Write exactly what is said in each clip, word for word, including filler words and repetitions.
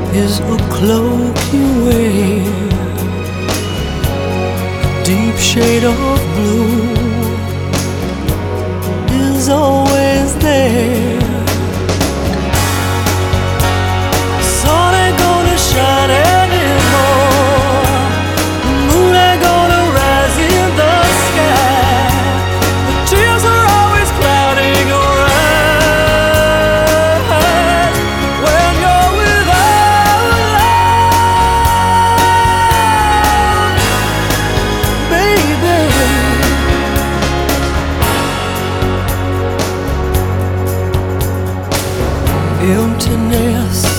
is a cloak you wear, a deep shade of blue is always there. The sun ain't gonna shine anymore, the moon ain't gonna rise in the sky, the tears are always clouding your eyes when you're without love, baby. Emptiness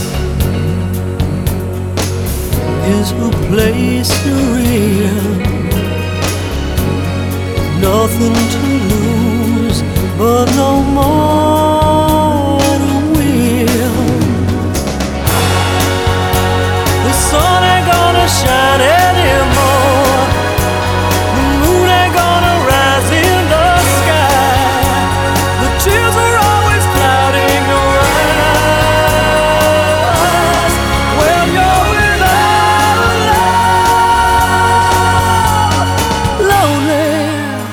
is a place you're in, nothing to lose but no more to win. The sun ain't gonna shine anymore, the moon ain't gonna rise in the sky, the tears are always clouding your eyes when you're without love. Lonely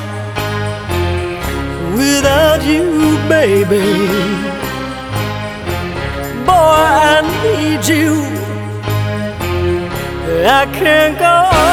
without you, baby. Boy, I need you, I can't go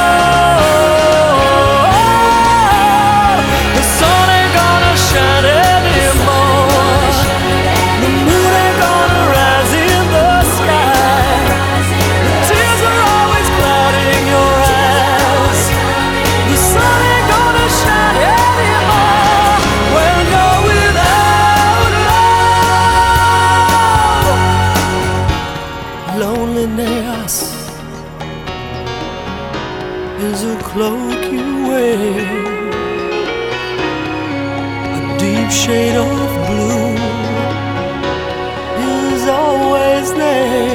on. The sun ain't gonna shine anymore, the moon ain't gonna rise in the sky, the tears are always clouding your eyes. The sun ain't gonna shine anymore when you're without love. Loneliness is a cloak you wear, a deep shade of blue is always there.